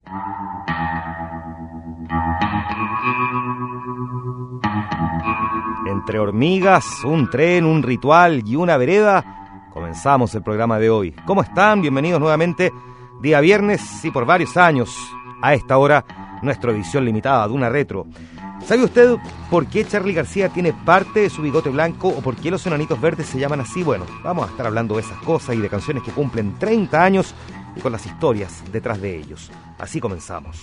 Entre hormigas, un tren, un ritual y una vereda, comenzamos el programa de hoy. ¿Cómo están? Bienvenidos nuevamente, día viernes y por varios años, a esta hora, nuestra edición limitada de una retro. ¿Sabe usted por qué Charly García tiene parte de su bigote blanco o por qué los Enanitos Verdes se llaman así? Bueno, vamos a estar hablando de esas cosas y de canciones que cumplen 30 años y con las historias detrás de ellos. Así comenzamos.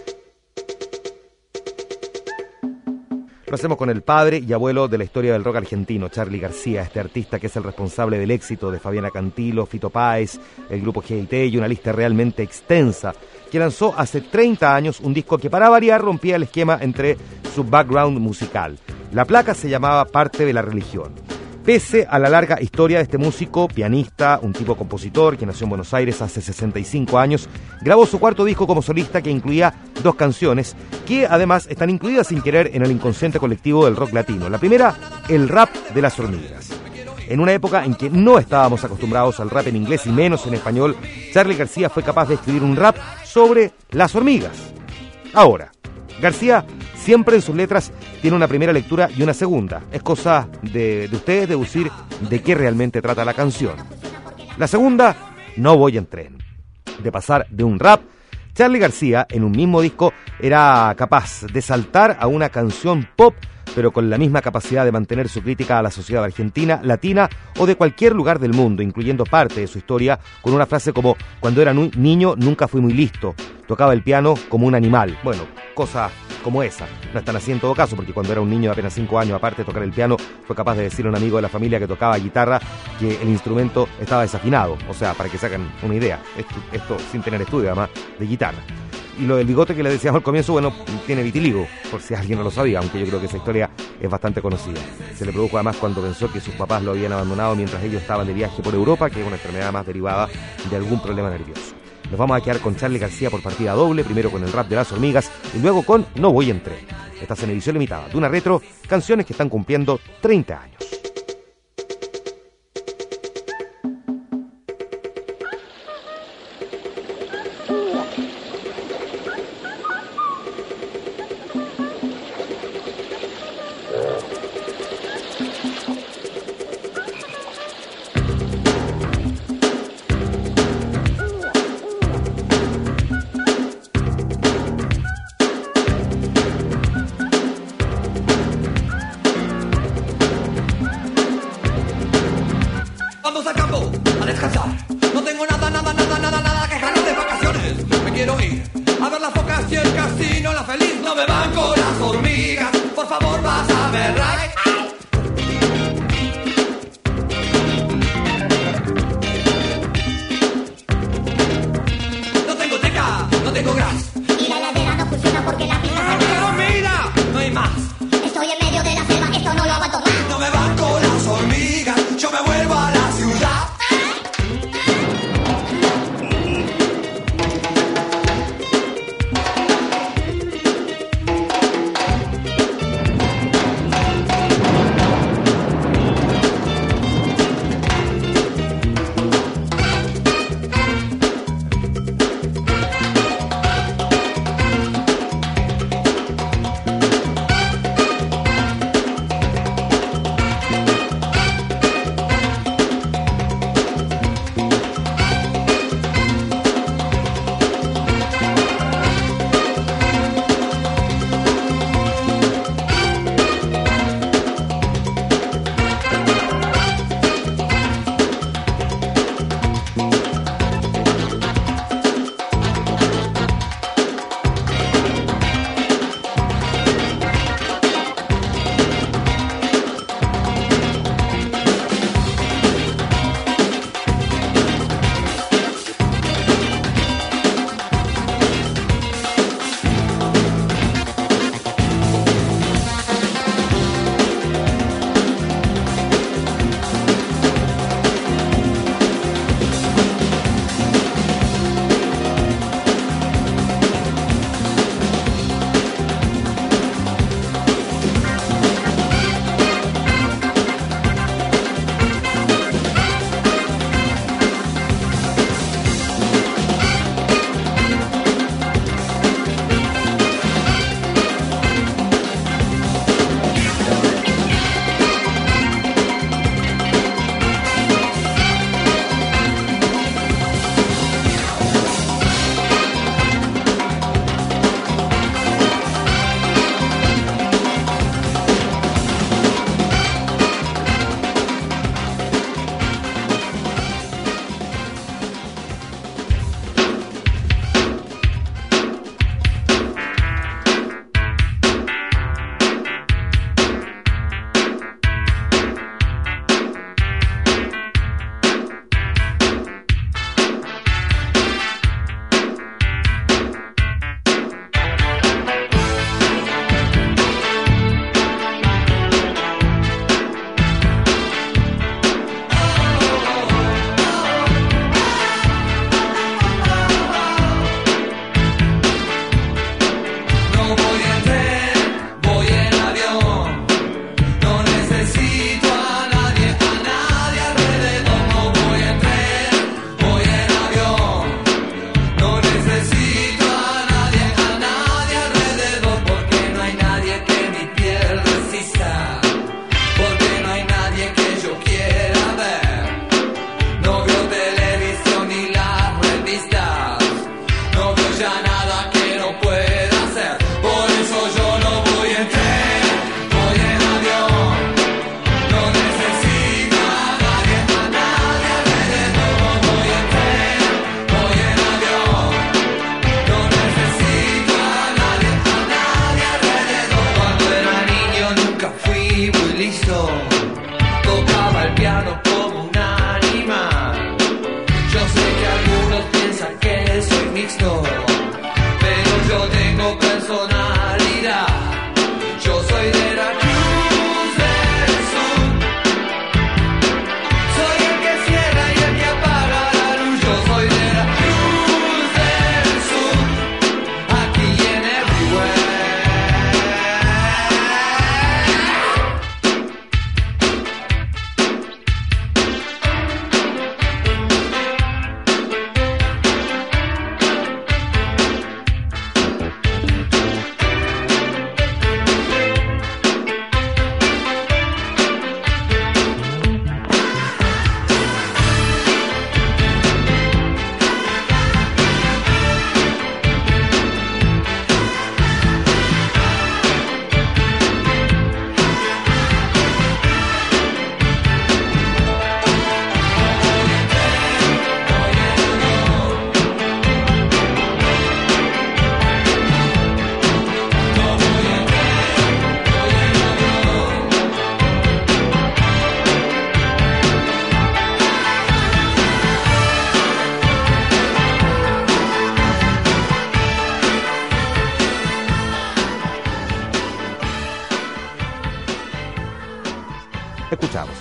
Lo hacemos con el padre y abuelo de la historia del rock argentino, Charly García, este artista que es el responsable del éxito de Fabiana Cantilo, Fito Páez, el grupo G.I.T. y una lista realmente extensa, que lanzó hace 30 años un disco que para variar rompía el esquema entre su background musical. La placa se llamaba Parte de la Religión. Pese a la larga historia de este músico, pianista, un tipo compositor que nació en Buenos Aires hace 65 años, grabó su cuarto disco como solista que incluía 2 canciones que además están incluidas sin querer en el inconsciente colectivo del rock latino. La primera, el rap de las hormigas. En una época en que no estábamos acostumbrados al rap en inglés y menos en español, Charly García fue capaz de escribir un rap sobre las hormigas. Ahora, García siempre en sus letras tiene una primera lectura y una segunda. Es cosa de ustedes deducir de qué realmente trata la canción. La segunda, No voy en tren. De pasar de un rap, Charly García en un mismo disco era capaz de saltar a una canción pop, pero con la misma capacidad de mantener su crítica a la sociedad argentina, latina o de cualquier lugar del mundo, incluyendo parte de su historia con una frase como: cuando era niño nunca fui muy listo, tocaba el piano como un animal. Bueno, cosas como esa. No están así en todo caso, porque cuando era un niño de apenas 5 años, aparte de tocar el piano, fue capaz de decirle a un amigo de la familia que tocaba guitarra que el instrumento estaba desafinado. O sea, para que saquen una idea, esto sin tener estudio además de guitarra. Y lo del bigote que le decíamos al comienzo, bueno, tiene vitiligo, por si alguien no lo sabía, aunque yo creo que esa historia es bastante conocida. Se le produjo además cuando pensó que sus papás lo habían abandonado mientras ellos estaban de viaje por Europa, que es una enfermedad más derivada de algún problema nervioso. Nos vamos a quedar con Charly García por partida doble, primero con el rap de las hormigas y luego con No voy en tren. Estás en edición limitada de una retro, canciones que están cumpliendo 30 años.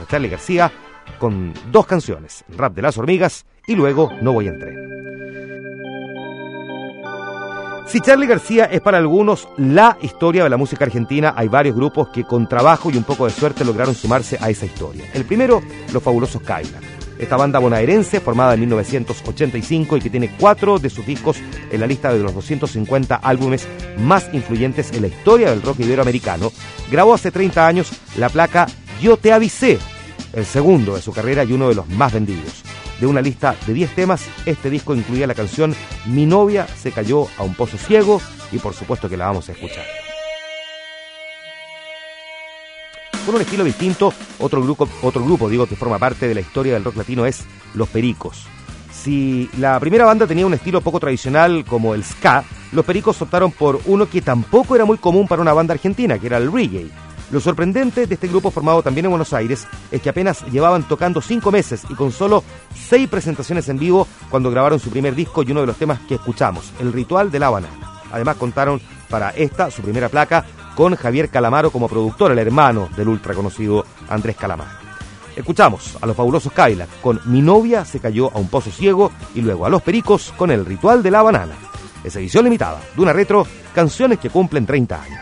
Charly García con 2 canciones, Rap de las Hormigas y luego No voy en tren. Si Charly García es para algunos la historia de la música argentina, hay varios grupos que con trabajo y un poco de suerte lograron sumarse a esa historia. El primero, los fabulosos Cadillacs. Esta banda bonaerense, formada en 1985 y que tiene 4 de sus discos en la lista de los 250 álbumes más influyentes en la historia del rock iberoamericano, grabó hace 30 años la placa Yo te avisé, el segundo de su carrera y uno de los más vendidos. De una lista de 10 temas, este disco incluía la canción Mi novia se cayó a un pozo ciego y por supuesto que la vamos a escuchar. Con un estilo distinto, otro grupo que forma parte de la historia del rock latino es Los Pericos. Si la primera banda tenía un estilo poco tradicional como el ska, Los Pericos optaron por uno que tampoco era muy común para una banda argentina, que era el reggae. Lo sorprendente de este grupo formado también en Buenos Aires es que apenas llevaban tocando 5 meses y con solo 6 presentaciones en vivo cuando grabaron su primer disco y uno de los temas que escuchamos, El Ritual de la Banana. Además contaron para esta, su primera placa, con Javier Calamaro como productor, el hermano del ultra conocido Andrés Calamaro. Escuchamos a los fabulosos Cadillacs con Mi novia se cayó a un pozo ciego y luego a Los Pericos con El Ritual de la Banana. Es edición limitada de una retro, canciones que cumplen 30 años.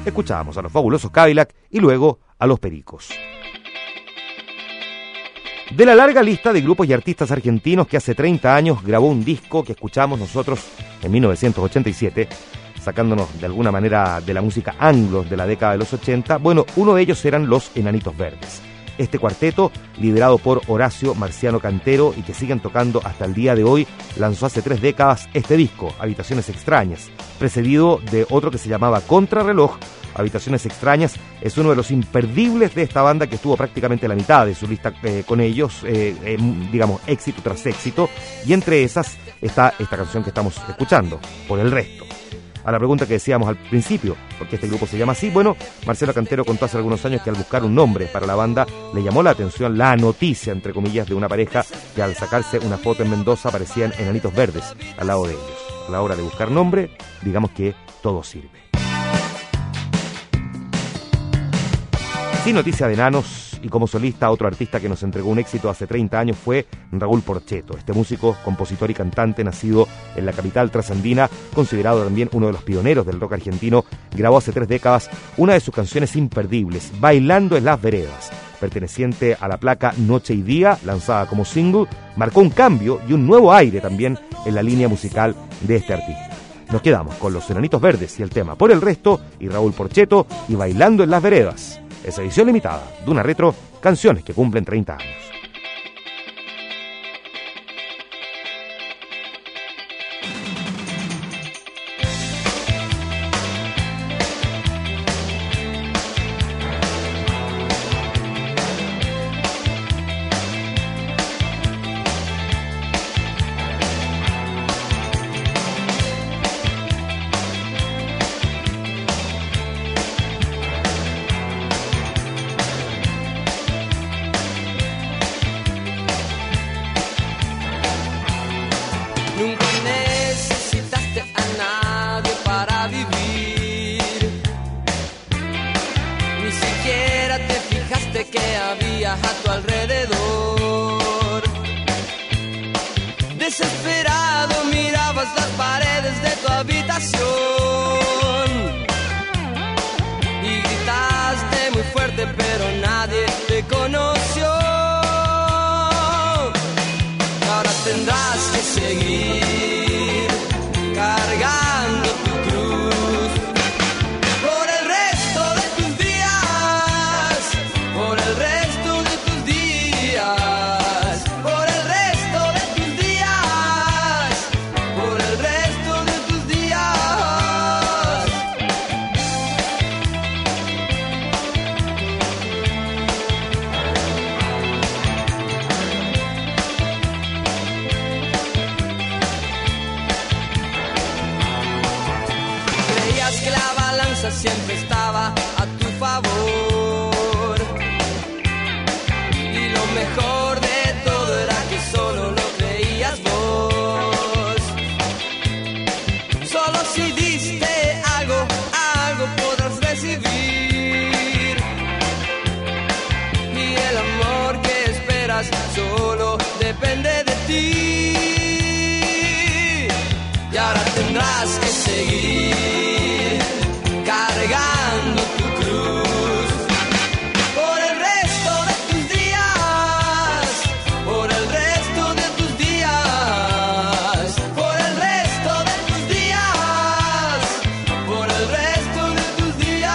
Escuchábamos a los fabulosos Cadillac y luego a los Pericos. De la larga lista de grupos y artistas argentinos que hace 30 años grabó un disco que escuchamos nosotros en 1987, sacándonos de alguna manera de la música anglo de la década de los 80, bueno, uno de ellos eran los Enanitos Verdes. Este cuarteto, liderado por Horacio Marciano Cantero y que siguen tocando hasta el día de hoy, lanzó hace 3 décadas este disco, Habitaciones Extrañas, precedido de otro que se llamaba Contrarreloj. Habitaciones Extrañas es uno de los imperdibles de esta banda que estuvo prácticamente la mitad de su lista con ellos, digamos, éxito tras éxito, y entre esas está esta canción que estamos escuchando, Por el Resto. A la pregunta que decíamos al principio, ¿por qué este grupo se llama así? Bueno, Marcelo Cantero contó hace algunos años que al buscar un nombre para la banda le llamó la atención la noticia, entre comillas, de una pareja que al sacarse una foto en Mendoza aparecían enanitos verdes al lado de ellos. A la hora de buscar nombre, digamos que todo sirve. Sin noticia de enanos y como solista, otro artista que nos entregó un éxito hace 30 años fue Raúl Porchetto. Este músico, compositor y cantante nacido en la capital trasandina, considerado también uno de los pioneros del rock argentino, grabó hace 3 décadas una de sus canciones imperdibles, Bailando en las Veredas. Perteneciente a la placa Noche y Día, lanzada como single, marcó un cambio y un nuevo aire también en la línea musical de este artista. Nos quedamos con los Enanitos Verdes y el tema Por el Resto, y Raúl Porchetto y Bailando en las Veredas. Esa edición limitada de una retro, canciones que cumplen 30 años. Nunca necesitaste a nadie para vivir. Ni siquiera te fijaste que había a tu alrededor. Desesperado mirabas las paredes de tu habitación y gritaste muy fuerte, pero nadie te conoció. Ahora tendrás que seguir cargando tu cruz por el resto de tus días, por el resto de tus días, por el resto de tus días, por el resto de tus días. Que la balanza siempre estaba a tu favor y lo mejor de todo era que solo lo creías vos. Solo si diste algo, algo podrás recibir, y el amor que esperas solo depende de ti. Y ahora tendrás que seguir cargando tu cruz por el resto de tus días, por el resto de tus días, por el resto de tus días, por el resto de tus días.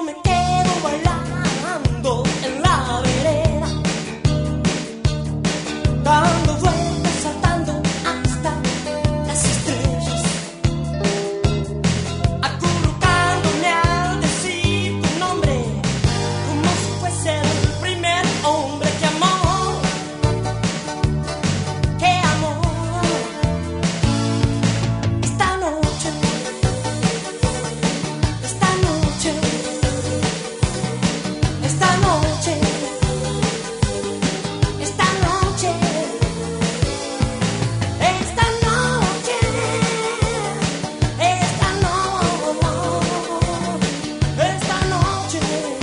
me quedo bailando en la vereda, dando vueltas, saltando hasta las estrellas, acurrucándome al decir tu nombre, como si fuese el primer hombre que amó, que amó. Esta noche, esta noche, esta noche, esta noche, esta noche, esta noche,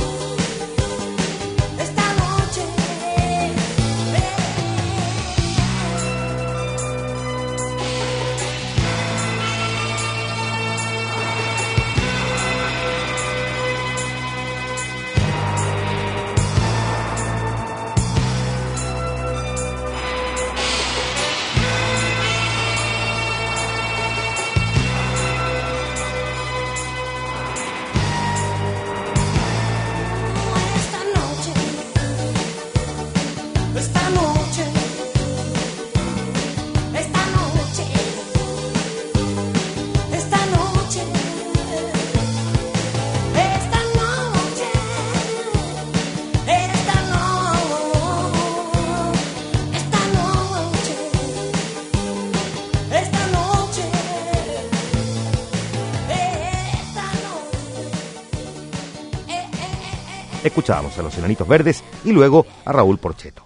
esta noche. Esta noche, esta noche, esta noche, esta noche, esta noche, Escuchábamos a los Enanitos Verdes y luego a Raúl Porcheto.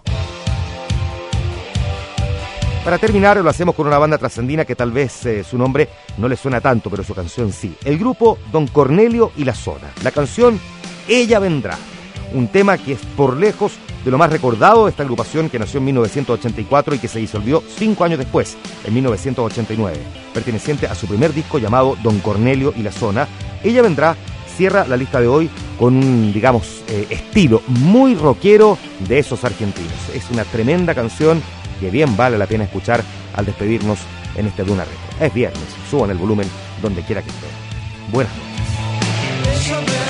Para terminar, lo hacemos con una banda trascendina que tal vez su nombre no le suena tanto, pero su canción sí. El grupo Don Cornelio y la Zona. La canción Ella Vendrá. Un tema que es por lejos de lo más recordado de esta agrupación que nació en 1984 y que se disolvió 5 años después, en 1989. Perteneciente a su primer disco llamado Don Cornelio y la Zona. Ella Vendrá cierra la lista de hoy con un, digamos, estilo muy rockero de esos argentinos. Es una tremenda canción que bien vale la pena escuchar al despedirnos en este Duna Retro. Es viernes, suban el volumen donde quiera que estén. Buenas noches.